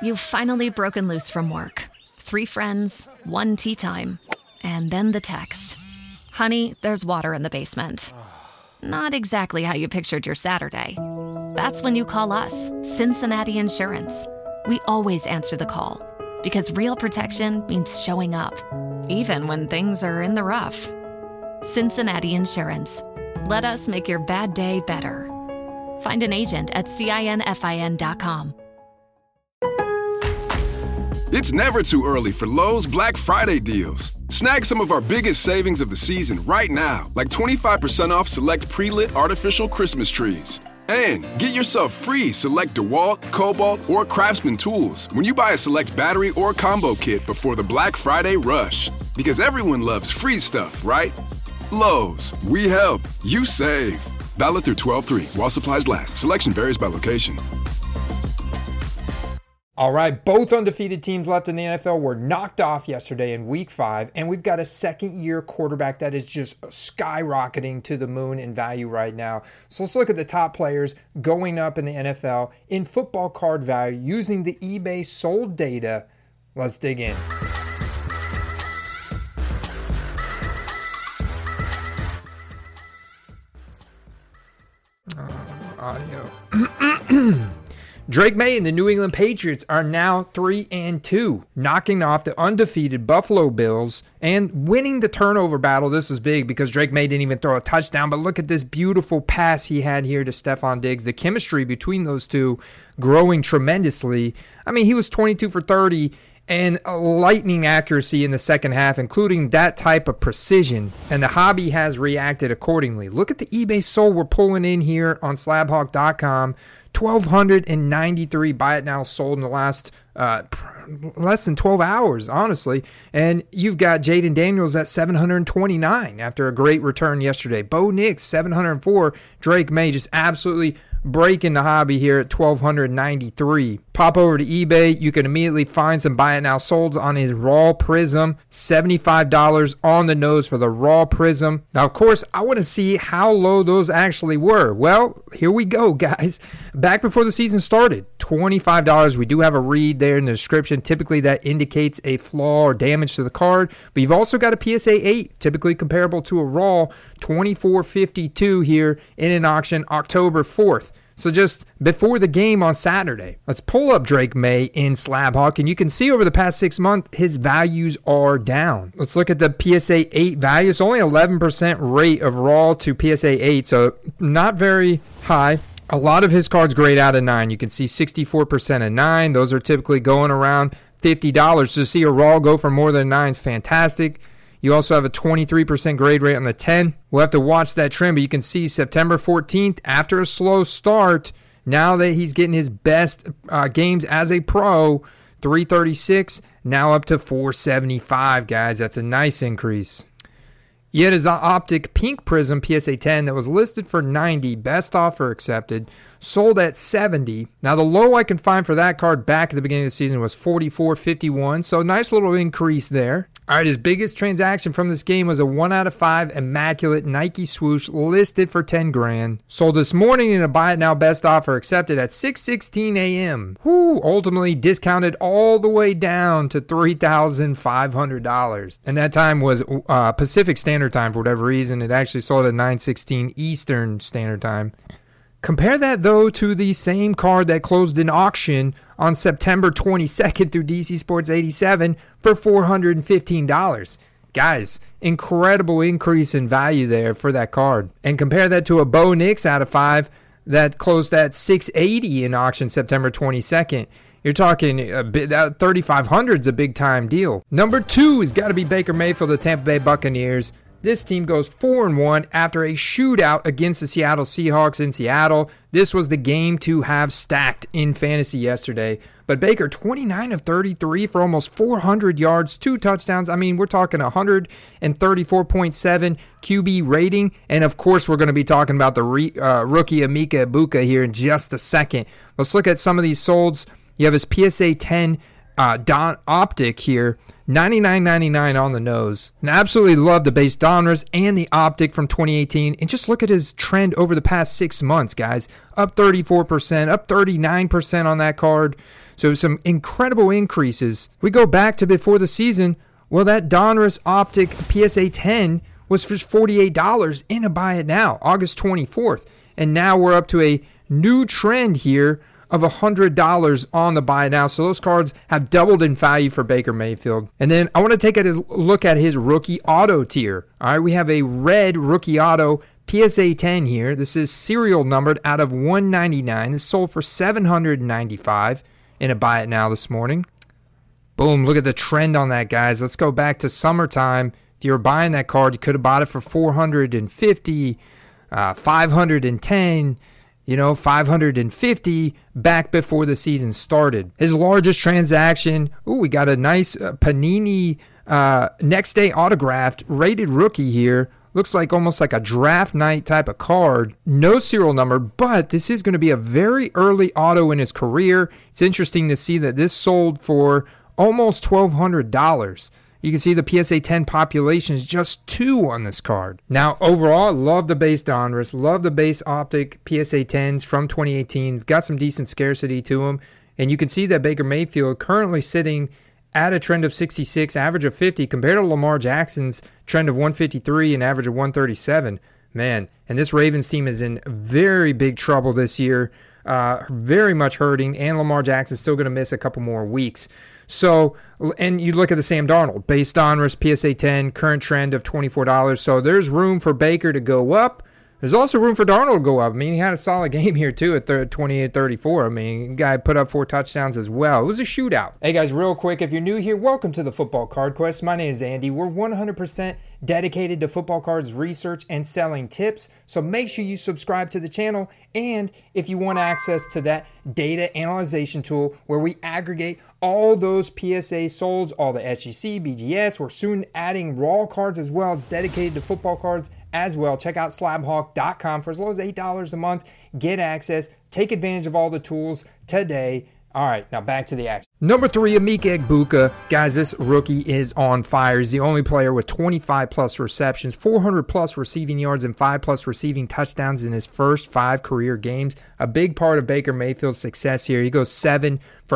You've finally broken loose from work. 3 friends, 1 tea time, and then the text. Honey, there's water in the basement. Not exactly how you pictured your Saturday. That's when you call us, Cincinnati Insurance. We always answer the call because real protection means showing up, even when things are in the rough. Cincinnati Insurance. Let us make your bad day better. Find an agent at CINFIN.com. It's never too early for Lowe's Black Friday deals. Snag some of our biggest savings of the season right now, like 25% off select pre-lit artificial Christmas trees. And get yourself free select DeWalt, Cobalt, or Craftsman tools when you buy a select battery or combo kit before the Black Friday rush. Because everyone loves free stuff, right? Lowe's, we help, you save. Valid through 12/3 while supplies last. Selection varies by location. All right, both undefeated teams left in the NFL were knocked off yesterday in Week 5, and we've got a second-year quarterback that is just skyrocketing to the moon in value right now. So let's look at the top players going up in the NFL in football card value using the eBay sold data. Let's dig in. Audio. Drake May and the New England Patriots are now 3-2, knocking off the undefeated Buffalo Bills and winning the turnover battle. This is big because Drake May didn't even throw a touchdown, but look at this beautiful pass he had here to Stephon Diggs. The chemistry between those two growing tremendously. I mean, he was 22 for 30 and a lightning accuracy in the second half, including that type of precision, and the hobby has reacted accordingly. Look at the eBay sold we're pulling in here on slabhawk.com. 1,293 buy it now sold in the last less than 12 hours, honestly. And you've got Jaden Daniels at 729 after a great return yesterday. Bo Nix, 704. Drake May just absolutely breaking the hobby here at 1,293. Pop over to eBay. You can immediately find some buy it now solds on his Raw Prism. $75 on the nose for the Raw Prism. Now, of course, I want to see how low those actually were. Well, here we go, guys. Back before the season started, $25. We do have a read there in the description. Typically, that indicates a flaw or damage to the card. But you've also got a PSA 8, typically comparable to a Raw, $24.52 here in an auction October 4th. So just before the game on Saturday. Let's pull up Drake May in SlabHawk, and you can see over the past 6 months, his values are down. Let's look at the PSA 8 value. It's only 11% rate of Raw to PSA 8, so not very high. A lot of his cards grade out of 9. You can see 64% of 9. Those are typically going around $50. To see a Raw go for more than 9 is fantastic. You also have a 23% grade rate on the 10. We'll have to watch that trend, but you can see September 14th, after a slow start, now that he's getting his best games as a pro, 336, now up to 475, guys. That's a nice increase. Yet his Optic Pink Prism PSA 10 that was listed for 90, best offer accepted, sold at 70. Now the low I can find for that card back at the beginning of the season was 44.51, so nice little increase there. All right, his biggest transaction from this game was a 1 out of 5 immaculate Nike swoosh listed for 10 grand. Sold this morning in a buy it now best offer accepted at 6:16 a.m. Ultimately discounted all the way down to $3,500. And that time was Pacific Standard Time for whatever reason. It actually sold at 9:16 Eastern Standard Time. Compare that, though, to the same card that closed in auction on September 22nd through DC Sports 87 for $415. Guys, incredible increase in value there for that card. And compare that to a Bo Nix out of 5 that closed at $680 in auction September 22nd. You're talking a bit, that 3,500 is a big time deal. Number 2 has got to be Baker Mayfield, the Tampa Bay Buccaneers. This team goes 4-1 after a shootout against the Seattle Seahawks in Seattle. This was the game to have stacked in fantasy yesterday. But Baker, 29 of 33 for almost 400 yards, 2 touchdowns. I mean, we're talking 134.7 QB rating. And, of course, we're going to be talking about the rookie Emeka Egbuka here in just a second. Let's look at some of these solds. You have his PSA 10 Optic here. $99.99 on the nose. And I absolutely love the base Donruss and the Optic from 2018. And just look at his trend over the past 6 months, guys. Up 34%, up 39% on that card. So some incredible increases. We go back to before the season. Well, that Donruss Optic PSA 10 was for $48 in a buy it now, August 24th. And now we're up to a new trend here of $100 on the buy it now. So those cards have doubled in value for Baker Mayfield. And then I want to take a look at his rookie auto tier. All right, we have a red rookie auto PSA 10 here. This is serial numbered out of 199. This sold for $795 in a buy it now this morning. Boom, look at the trend on that, guys. Let's go back to summertime. If you were buying that card, you could have bought it for $450, $510, $550 back before the season started. His largest transaction, we got a nice Panini next day autographed rated rookie here. Looks like almost like a draft night type of card. No serial number, but this is going to be a very early auto in his career. It's interesting to see that this sold for almost $1,200. You can see the PSA 10 population is just 2 on this card. Now, overall, love the base Donruss. Love the base Optic PSA 10s from 2018. Got some decent scarcity to them. And you can see that Baker Mayfield currently sitting at a trend of 66, average of 50, compared to Lamar Jackson's trend of 153 and average of 137. Man, and this Ravens team is in very big trouble this year, very much hurting, and Lamar Jackson's still going to miss a couple more weeks. So, and you look at the Sam Darnold, base Donruss PSA 10, current trend of $24. So there's room for Baker to go up. There's also room for Darnold to go up. I mean, he had a solid game here, too, at 28-34. I mean, the guy put up 4 touchdowns as well. It was a shootout. Hey, guys, real quick, if you're new here, welcome to the Football Card Quest. My name is Andy. We're 100% dedicated to football cards research and selling tips. So make sure you subscribe to the channel. And if you want access to that data analyzation tool where we aggregate all those PSA solds, all the SGC, BGS, we're soon adding raw cards as well. It's dedicated to football cards as well. Check out slabhawk.com for as low as $8 a month. Get access. Take advantage of all the tools today. All right, now back to the action. Number 3, Emeka Egbuka. Guys, this rookie is on fire. He's the only player with 25-plus receptions, 400-plus receiving yards, and 5-plus receiving touchdowns in his first 5 career games. A big part of Baker Mayfield's success here. He goes 7 for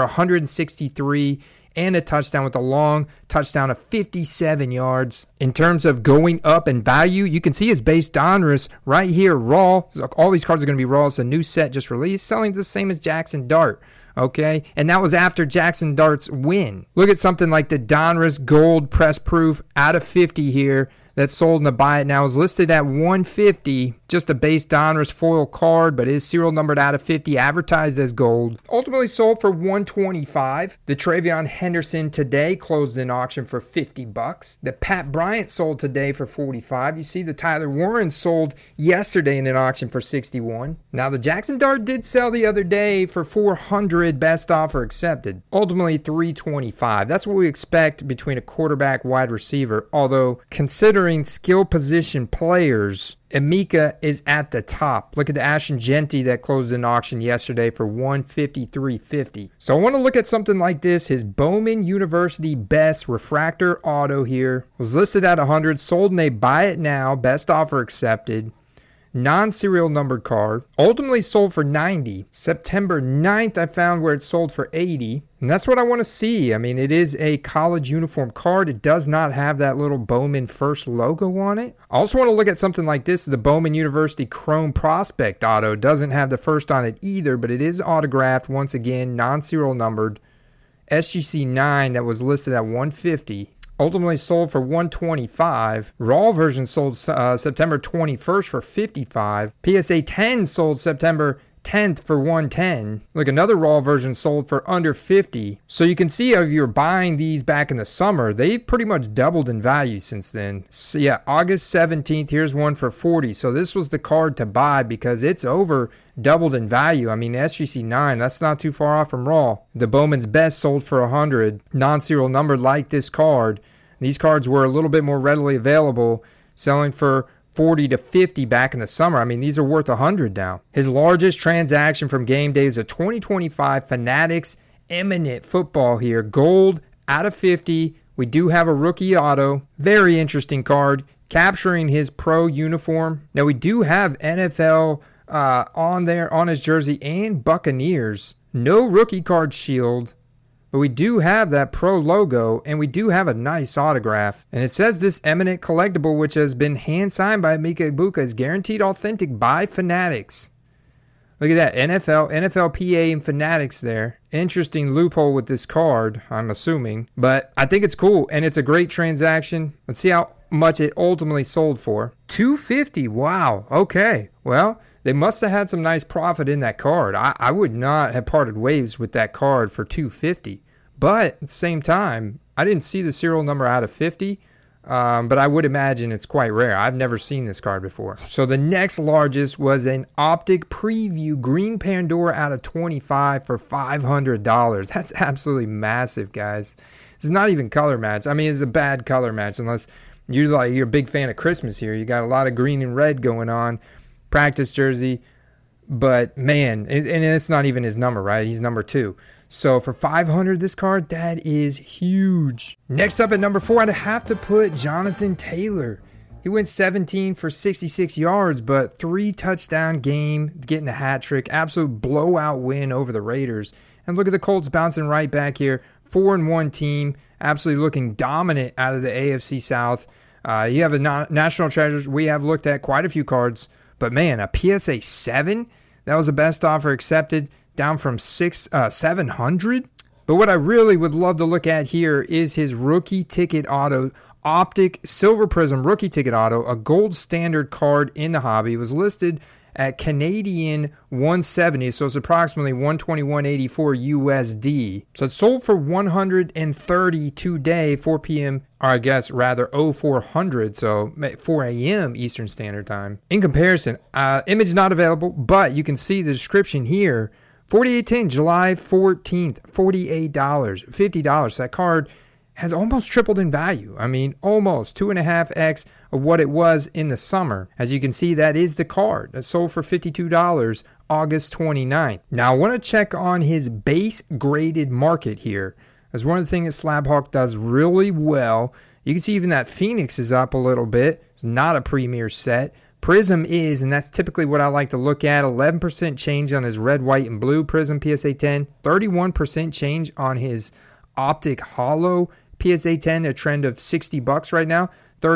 163 and a touchdown with a long touchdown of 57 yards. In terms of going up in value, you can see his base Donruss right here, raw. All these cards are going to be raw. It's a new set just released, selling the same as Jackson Dart. Okay, and that was after Jackson Dart's win. Look at something like the Donruss Gold Press Proof out of 50 here that sold in the buy it now. Is listed at $150, just a base Donruss foil card, but is serial numbered out of 50, advertised as gold. Ultimately sold for $125. The Travion Henderson today closed in auction for $50. The Pat Bryant sold today for $45. You see the Tyler Warren sold yesterday in an auction for $61. Now the Jackson Dart did sell the other day for $400, best offer accepted. Ultimately $325. That's what we expect between a quarterback wide receiver, although considering skill position players, Emeka is at the top. Look at the Ashton Genty that closed in auction yesterday for $153.50. So I want to look at something like this. His Bowman University Best Refractor Auto here was listed at $100, sold in a buy it now, best offer accepted. Non-serial numbered card, ultimately sold for $90. September 9th, I found where it sold for $80. And that's what I want to see. I mean, it is a college uniform card. It does not have that little Bowman First logo on it. I also want to look at something like this. The Bowman University Chrome Prospect Auto doesn't have the first on it either, but it is autographed, once again, non-serial numbered. SGC 9 that was listed at $150. Ultimately sold for $125. Raw version sold September 21st for $55. PSA 10 sold September 10th for $110. Look, another raw version sold for under $50. So you can see if you're buying these back in the summer, they pretty much doubled in value since then. So yeah, August 17th, here's one for $40. So this was the card to buy because it's over doubled in value. I mean, SGC 9, that's not too far off from raw. The Bowman's Best sold for $100. Non-serial numbered like this card. These cards were a little bit more readily available, selling for $40 to $50 back in the summer. I mean, these are worth $100 now. His largest transaction from game day is a 2025 Fanatics Eminent Football here. Gold out of 50. We do have a rookie auto. Very interesting card, capturing his pro uniform. Now, we do have NFL on there, on his jersey, and Buccaneers. No rookie card shield, but we do have that pro logo, and we do have a nice autograph. And it says this eminent collectible, which has been hand-signed by Mika Ibuka, is guaranteed authentic by Fanatics. Look at that, NFL, NFLPA, and Fanatics there. Interesting loophole with this card, I'm assuming. But I think it's cool, and it's a great transaction. Let's see how much it ultimately sold for. $250, wow, okay. Well, they must have had some nice profit in that card. I would not have parted ways with that card for $250. But at the same time, I didn't see the serial number out of 50. But I would imagine it's quite rare. I've never seen this card before. So the next largest was an Optic Preview Green Pandora out of 25 for $500. That's absolutely massive, guys. It's not even color match. I mean, it's a bad color match unless you're a big fan of Christmas here. You got a lot of green and red going on. Practice jersey. But man, and it's not even his number, right? He's number 2. So for $500, this card, that is huge. Next up at number 4, I'd have to put Jonathan Taylor. He went 17 for 66 yards, but 3 touchdown game, getting a hat trick. Absolute blowout win over the Raiders. And look at the Colts bouncing right back here. 4-1 team, absolutely looking dominant out of the AFC South. You have a national treasures. We have looked at quite a few cards, but man, a PSA 7, that was the best offer accepted, down from 700. But what I really would love to look at here is his rookie ticket auto, Optic Silver Prism rookie ticket auto, a gold standard card in the hobby. It was listed at Canadian 170, so it's approximately 121.84 USD. So it sold for 130 today, 4 p.m., or I guess rather 0400, so 4 a.m. Eastern Standard Time. In comparison, image not available, but you can see the description here. 4810, July 14th, $48, $50. So that card has almost tripled in value. I mean, almost 2.5x of what it was in the summer. As you can see, that is the card that sold for $52 August 29th. Now, I want to check on his base graded market here. That's one of the things that Slabhawk does really well. You can see even that Phoenix is up a little bit. It's not a premier set. Prism is, and that's typically what I like to look at, 11% change on his red, white, and blue Prism PSA 10, 31% change on his Optic Hollow PSA 10, a trend of $60 right now,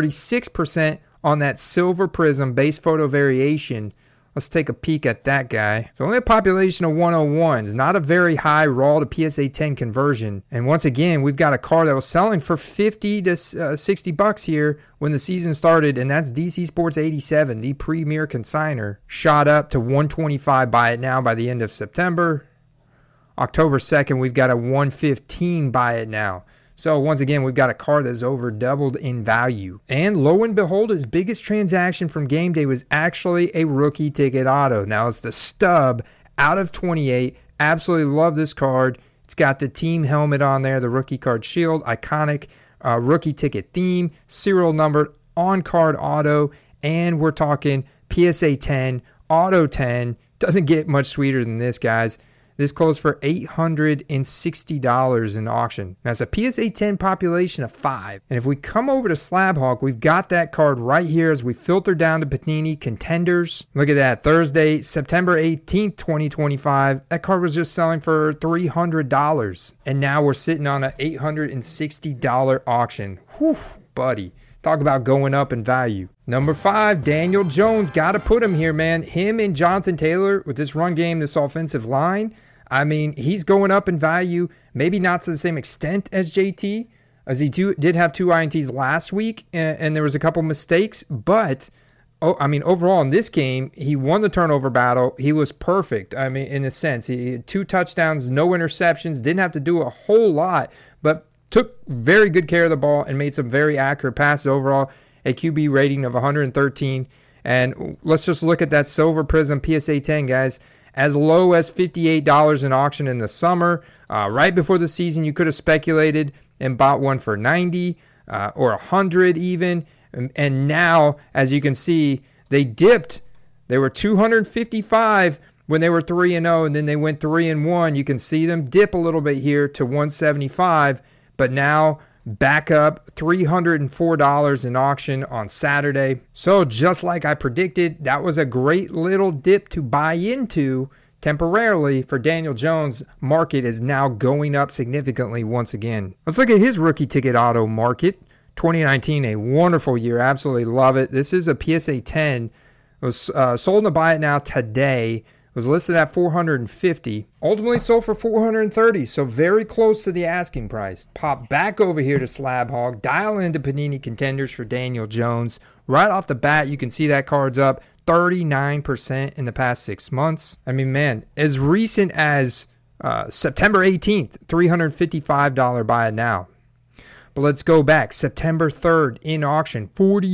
36% on that Silver Prism base photo variation. Let's take a peek at that guy. So only a population of 101s, not a very high raw to PSA 10 conversion. And once again, we've got a card that was selling for $50 to $60 here when the season started, and that's DC Sports 87, the premier consigner. Shot up to 125 buy it now by the end of September. October 2nd, we've got a 115 buy it now. So once again, we've got a card that's over doubled in value. And lo and behold, his biggest transaction from game day was actually a rookie ticket auto. Now it's the stub out of 28. Absolutely love this card. It's got the team helmet on there, the rookie card shield, iconic rookie ticket theme, serial numbered on-card auto, and we're talking PSA 10, auto 10. Doesn't get much sweeter than this, guys. This closed for $860 in auction. Now, it's a PSA 10 population of 5. And if we come over to Slabhawk, we've got that card right here as we filter down to Panini Contenders. Look at that. Thursday, September 18th, 2025. That card was just selling for $300. And now we're sitting on an $860 auction. Whew, buddy. Talk about going up in value. Number 5, Daniel Jones. Got to put him here, man. Him and Jonathan Taylor with this run game, this offensive line. I mean, he's going up in value. Maybe not to the same extent as JT, as he did have 2 INTs last week, and there was a couple mistakes. But, overall in this game, he won the turnover battle. He was perfect, in a sense. He had 2 touchdowns, no interceptions, didn't have to do a whole lot, but took very good care of the ball and made some very accurate passes overall. A QB rating of 113. And let's just look at that Silver Prism PSA 10, guys. As low as $58 in auction in the summer. Right before the season, you could have speculated and bought one for $90 or $100 even. And now, as you can see, they dipped. They were $255 when they were 3-0, and then they went 3-1. You can see them dip a little bit here to $175, but now back up $304 in auction on Saturday. So just like I predicted, that was a great little dip to buy into temporarily for Daniel Jones, market is now going up significantly once again. Let's look at his rookie ticket auto market. 2019, a wonderful year. Absolutely love it. This is a PSA 10. It was sold to buy it now today. It was listed at $450. Ultimately sold for $430, so very close to the asking price. Pop back over here to Slab Hog. Dial into Panini Contenders for Daniel Jones. Right off the bat, you can see that card's up 39% in the past 6 months. I mean, man, as recent as September 18th, $355 buy it now. But let's go back. September 3rd in auction,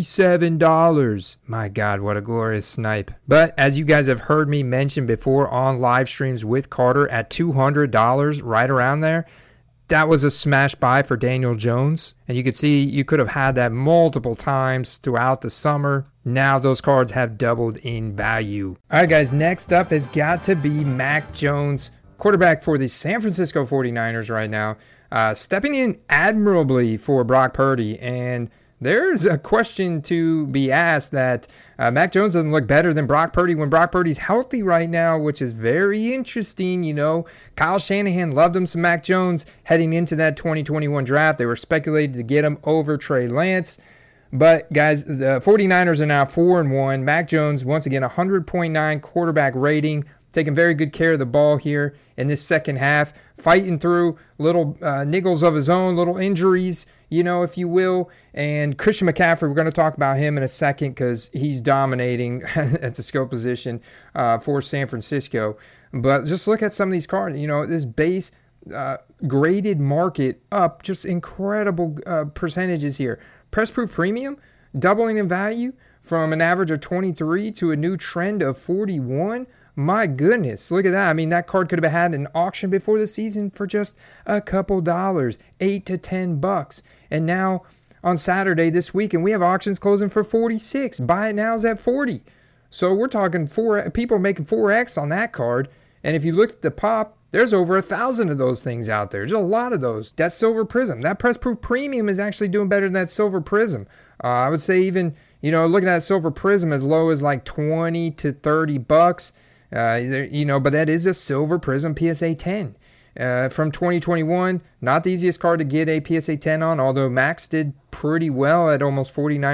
$47. My God, what a glorious snipe. But as you guys have heard me mention before on live streams with Carter at $200, right around there, that was a smash buy for Daniel Jones. And you could see you could have had that multiple times throughout the summer. Now those cards have doubled in value. All right, guys, next up has got to be Mac Jones, quarterback for the San Francisco 49ers right now. Stepping in admirably for Brock Purdy, and there's a question to be asked that Mac Jones doesn't look better than Brock Purdy when Brock Purdy's healthy right now, which is very interesting. You know, Kyle Shanahan loved him some Mac Jones heading into that 2021 draft. They were speculated to get him over Trey Lance. But, guys, the 49ers are now 4-1. Mac Jones, once again, 100.9 quarterback rating, taking very good care of the ball here in this second half, fighting through little niggles of his own, little injuries, you know, if you will. And Christian McCaffrey, we're going to talk about him in a second because he's dominating at the skill position for San Francisco. But just look at some of these cards. You know, this base graded market up, just incredible percentages here. Press Proof Premium, doubling in value from an average of 23 to a new trend of 41. My goodness, look at that. I mean, that card could have had an auction before the season for just a couple dollars, $8 to $10. And now on Saturday this week, and we have auctions closing for 46. Buy it now is at 40. So we're talking people are making 4X on that card. And if you look at the pop, there's over 1,000 of those things out there. There's a lot of those. That Silver Prism, that Press Proof Premium is actually doing better than that Silver Prism. I would say even, you know, looking at Silver Prism as low as like 20 to $30. You know, but that is a Silver Prism PSA 10 from 2021. Not the easiest card to get a PSA 10 on, although Max did pretty well at almost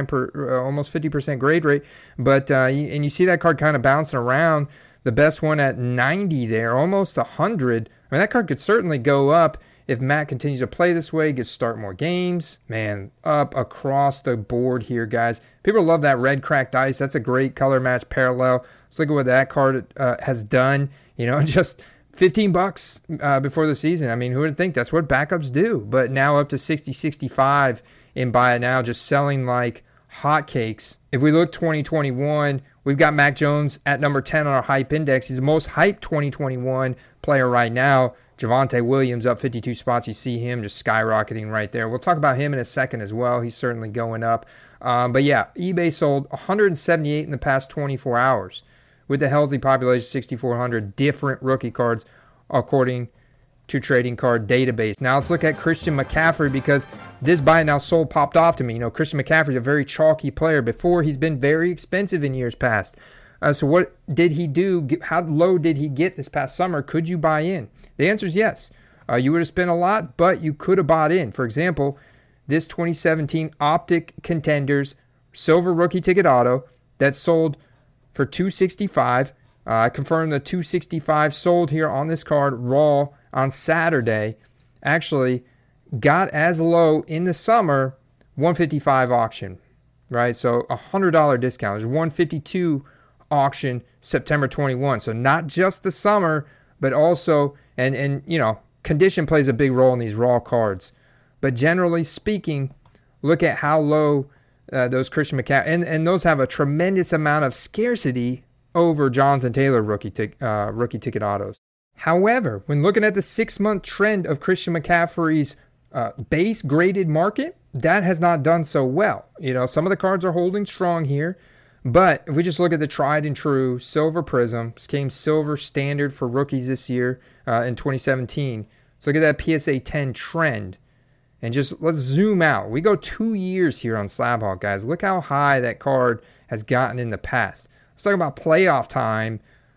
50% grade rate. But and you see that card kind of bouncing around. The best one at 90 there, almost 100. I mean, that card could certainly go up if Matt continues to play this way, gets to start more games. Man, up across the board here, guys. People love that red cracked ice. That's a great color match parallel. Let's look at what that card has done. You know, just $15 before the season. I mean, who would think that's what backups do? But now up to 60, 65 in buy it now, just selling like hotcakes. If we look 2021, we've got Mac Jones at number 10 on our hype index. He's the most hyped 2021 player right now. Javonte Williams up 52 spots. You see him just skyrocketing right there. We'll talk about him in a second as well. He's certainly going up. But yeah, eBay sold 178 in the past 24 hours with a healthy population, 6,400 different rookie cards according to Trading Card Database. Now let's look at Christian McCaffrey because this buy now sold popped off to me. You know, Christian McCaffrey is a very chalky player. Before, he's been very expensive in years past. So what did he do? How low did he get this past summer? Could you buy in? The answer is yes. You would have spent a lot, but you could have bought in. For example, this 2017 Optic Contenders Silver Rookie Ticket Auto that sold for $265. I confirmed the $265 sold here on this card raw on Saturday. Actually got as low in the summer, $155 auction, right? So $100 discount. There's $152 auction September 21. So not just the summer, but also, and you know, condition plays a big role in these raw cards. But generally speaking, look at how low those Christian McCaffrey, and those have a tremendous amount of scarcity over Jonathan Taylor rookie ticket autos. However, when looking at the 6-month trend of Christian McCaffrey's base graded market, that has not done so well. You know, some of the cards are holding strong here, but if we just look at the tried and true Silver Prism, this came Silver Standard for rookies this year in 2017. So look at that PSA 10 trend. And just let's zoom out. We go 2 years here on Slabhawk, guys. Look how high that card has gotten in the past. Let's talk about playoff time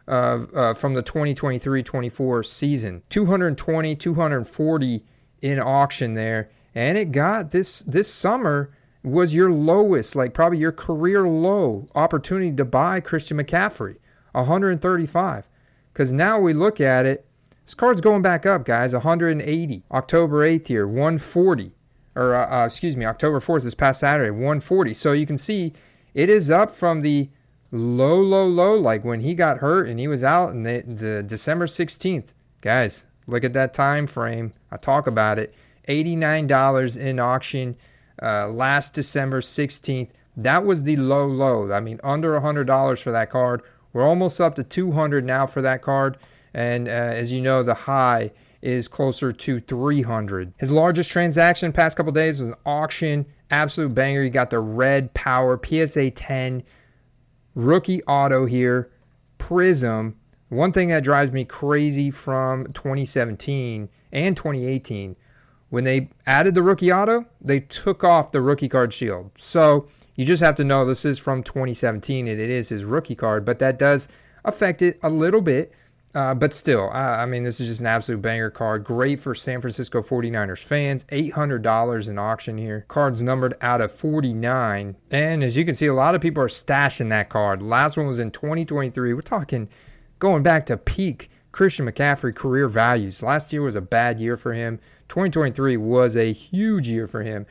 from the 2023-24 season. 220, 240 in auction there. And it got this summer was your lowest, like probably your career low opportunity to buy Christian McCaffrey, 135. Because now we look at it, this card's going back up, guys, 180. October 8th here, 140. Or, October 4th, this past Saturday, 140. So you can see it is up from the low, like when he got hurt and he was out in the December 16th. Guys, look at that time frame. I talk about it. $89 in auction last December 16th. That was the low. I mean, under $100 for that card. We're almost up to $200 now for that card. And as you know, the high is closer to $300. His largest transaction past couple days was an auction. Absolute banger. You got the Red Power PSA 10 rookie auto here. Prism. One thing that drives me crazy from 2017 and 2018, when they added the rookie auto, they took off the rookie card shield. So you just have to know this is from 2017 and it is his rookie card, but that does affect it a little bit. But still, I mean, this is just an absolute banger card. Great for San Francisco 49ers fans. $800 in auction here. Card's numbered out of 49. And as you can see, a lot of people are stashing that card. Last one was in 2023. We're talking going back to peak Christian McCaffrey career values. Last year was a bad year for him. 2023 was a huge year for him.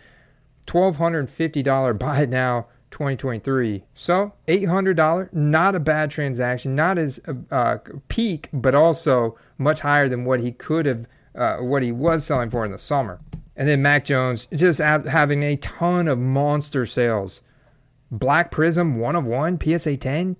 $1,250 buy it now, 2023. So $800, not a bad transaction, not as peak, but also much higher than what he could have, what he was selling for in the summer. And then Mac Jones just having a ton of monster sales. Black Prism 1 of 1 PSA 10,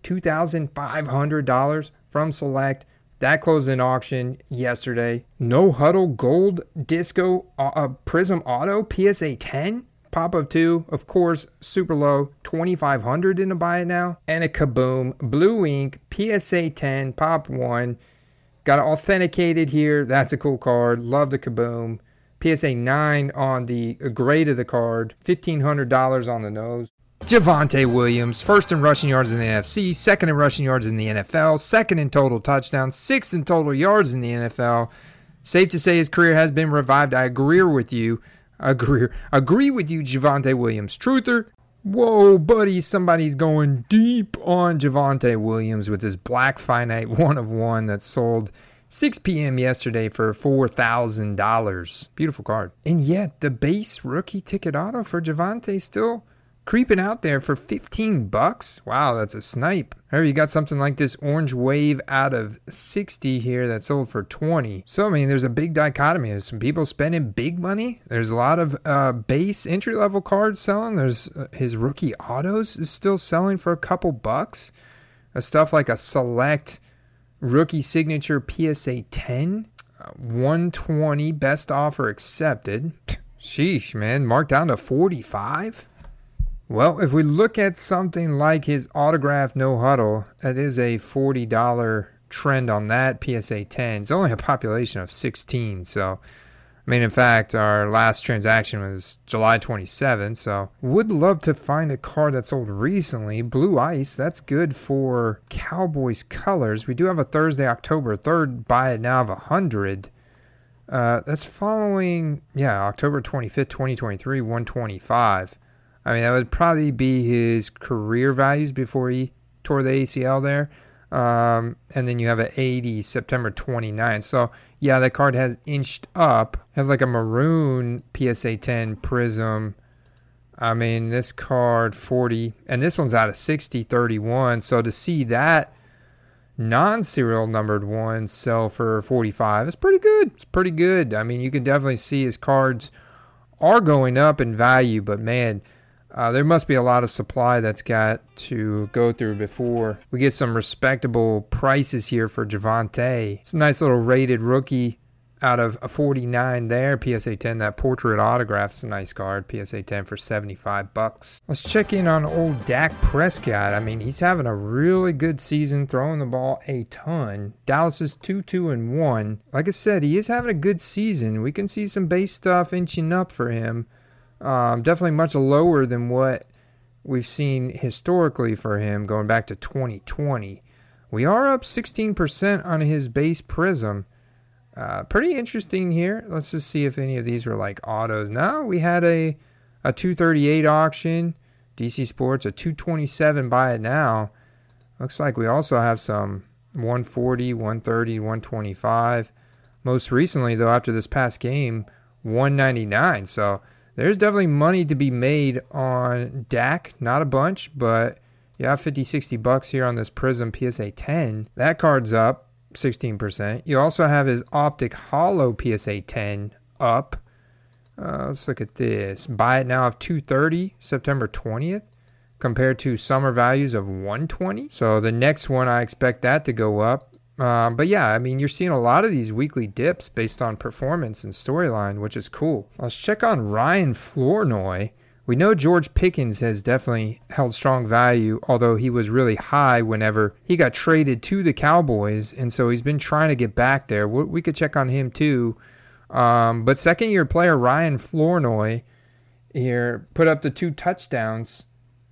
$2,500 from Select. That closed in auction yesterday. No Huddle Gold Disco Prism Auto PSA 10. Pop of 2, of course, super low, $2,500 in a buy it now. And a Kaboom Blue Ink PSA 10 Pop 1. Got it authenticated here. That's a cool card. Love the Kaboom. PSA 9 on the grade of the card. $1,500 on the nose. Javonte Williams, first in rushing yards in the NFC, second in rushing yards in the NFL, second in total touchdowns, sixth in total yards in the NFL. Safe to say his career has been revived. I agree with you. Agree with you, Javonte Williams. Truther, whoa, buddy, somebody's going deep on Javonte Williams with his Black Finite 1 of 1 that sold 6 p.m. yesterday for $4,000. Beautiful card. And yet, the base rookie ticket auto for Javonte still creeping out there for $15. Wow, that's a snipe. Or you got something like this Orange Wave out of 60 here that sold for $20. So, I mean, there's a big dichotomy. There's some people spending big money. There's a lot of base entry-level cards selling. There's his rookie autos is still selling for a couple bucks. Stuff like a Select rookie signature PSA 10. 120 best offer accepted. Sheesh, man. Marked down to 45. Well, if we look at something like his autographed No Huddle, that is a $40 trend on that PSA 10. It's only a population of 16. So, I mean, in fact, our last transaction was July 27th. So, would love to find a card that sold recently. Blue Ice, that's good for Cowboys colors. We do have a Thursday, October 3rd, buy it now of 100. That's following, October 25th, 2023, 125. I mean, that would probably be his career values before he tore the ACL there. And then you have an 80 September 29th. So, yeah, that card has inched up. Have like a maroon PSA 10 Prism. I mean, this card 40. And this one's out of 60, 31. So to see that non-serial numbered one sell for 45 is pretty good. It's pretty good. I mean, you can definitely see his cards are going up in value. But, man, there must be a lot of supply that's got to go through before we get some respectable prices here for Javonte. It's a nice little rated rookie out of a 49 there. PSA 10, that portrait autograph is a nice card. PSA 10 for $75. Let's check in on old Dak Prescott. I mean, he's having a really good season, throwing the ball a ton. Dallas is 2-2-1. Like I said, he is having a good season. We can see some base stuff inching up for him. Definitely much lower than what we've seen historically for him going back to 2020. We are up 16% on his base Prism. Pretty interesting here. Let's just see if any of these were like autos. No, we had a 238 auction. DC Sports, a 227 buy it now. Looks like we also have some 140, 130, 125. Most recently, though, after this past game, 199. So there's definitely money to be made on Dak. Not a bunch, but yeah, 50, 60 bucks here on this Prism PSA 10. That card's up 16%. You also have his Optic Holo PSA 10 up. Let's look at this. Buy it now of 230, September 20th, compared to summer values of 120. So the next one, I expect that to go up. But yeah, I mean, you're seeing a lot of these weekly dips based on performance and storyline, which is cool. Let's check on Ryan Flournoy. We know George Pickens has definitely held strong value, although he was really high whenever he got traded to the Cowboys, and so he's been trying to get back there. We could check on him too. But second-year player Ryan Flournoy here put up the 2 touchdowns.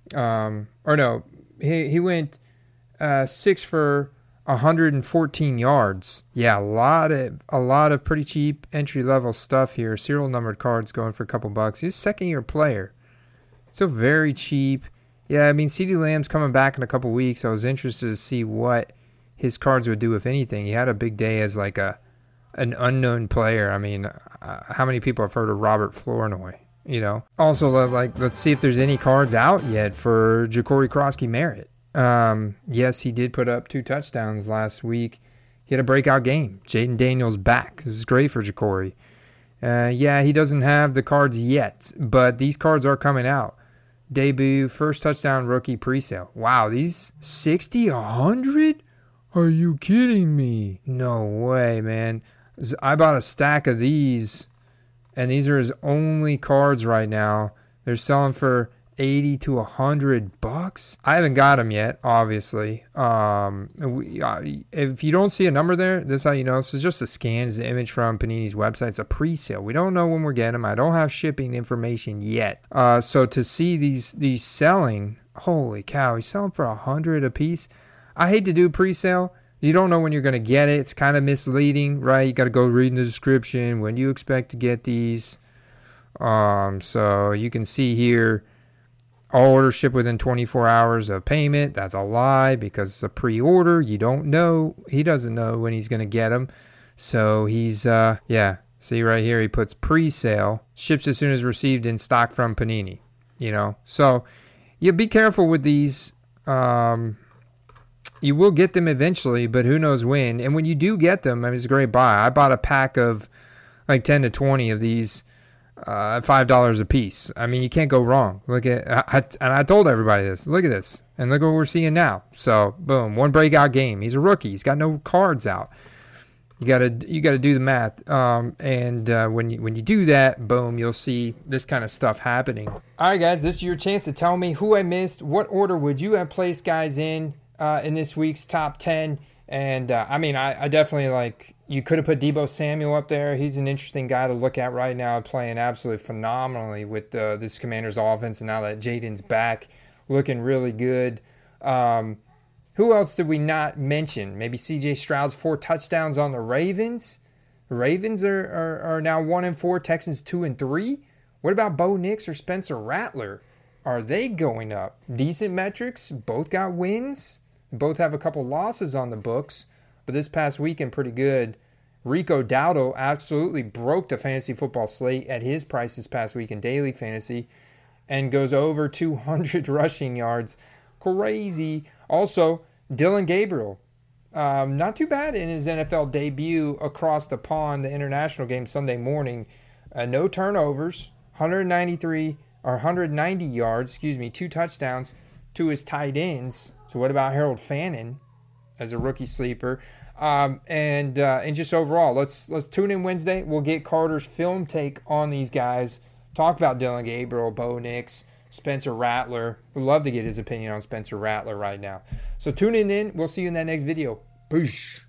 He went 6 for 114 yards. Yeah, a lot of pretty cheap entry-level stuff here. Serial numbered cards going for a couple bucks. He's a second-year player. Still very cheap. Yeah, I mean, CeeDee Lamb's coming back in a couple weeks. I was interested to see what his cards would do, if anything. He had a big day as like an unknown player. I mean, how many people have heard of Robert Flournoy? You know. Also, let's see if there's any cards out yet for Ja'Cory Krosky-Merritt. Yes, he did put up 2 touchdowns last week. He had a breakout game. Jaden Daniels back. This is great for Ja'Cory. Yeah, he doesn't have the cards yet, but these cards are coming out. Debut, first touchdown rookie presale. Wow, these 60, 100? Are you kidding me? No way, man. I bought a stack of these, and these are his only cards right now. They're selling for 80 to 100 bucks. I haven't got them yet, obviously. If you don't see a number there, this is how you know. This is just a scan. It's an image from Panini's website. It's a pre-sale. We don't know when we're getting them. I don't have shipping information yet. So to see these selling, holy cow, he's selling for 100 a piece. I hate to do pre-sale. You don't know when you're going to get it. It's kind of misleading, right? You got to go read in the description. When do you expect to get these? So you can see here, all orders ship within 24 hours of payment. That's a lie because it's a pre-order. You don't know. He doesn't know when he's going to get them. So he's, see right here, he puts pre-sale, ships as soon as received in stock from Panini, you know. So you be careful with these. You will get them eventually, but who knows when. And when you do get them, I mean, it's a great buy. I bought a pack of like 10 to 20 of these at $5 a piece. I mean, you can't go wrong. Look at, and I told everybody this. Look at this, and look what we're seeing now. So, boom, one breakout game. He's a rookie. He's got no cards out. You gotta do the math. When you do that, boom, you'll see this kind of stuff happening. All right, guys, this is your chance to tell me who I missed. What order would you have placed guys in this week's top 10? And I definitely you could have put Deebo Samuel up there. He's an interesting guy to look at right now, playing absolutely phenomenally with this Commanders offense. And now that Jaden's back, looking really good. Who else did we not mention? Maybe C.J. Stroud's 4 touchdowns on the Ravens. The Ravens are now 1-4, Texans 2-3. What about Bo Nix or Spencer Rattler? Are they going up? Decent metrics. Both got wins. Both have a couple losses on the books, but this past weekend pretty good. Rico Dowdle absolutely broke the fantasy football slate at his price this past week in daily fantasy and goes over 200 rushing yards. Crazy. Also, Dylan Gabriel, not too bad in his NFL debut across the pond, the international game Sunday morning. No turnovers, 190 yards, 2 touchdowns to his tight ends. So what about Harold Fannin as a rookie sleeper? And just overall, let's tune in Wednesday. We'll get Carter's film take on these guys. Talk about Dylan Gabriel, Bo Nix, Spencer Rattler. We'd love to get his opinion on Spencer Rattler right now. So tune in. We'll see you in that next video. Peace.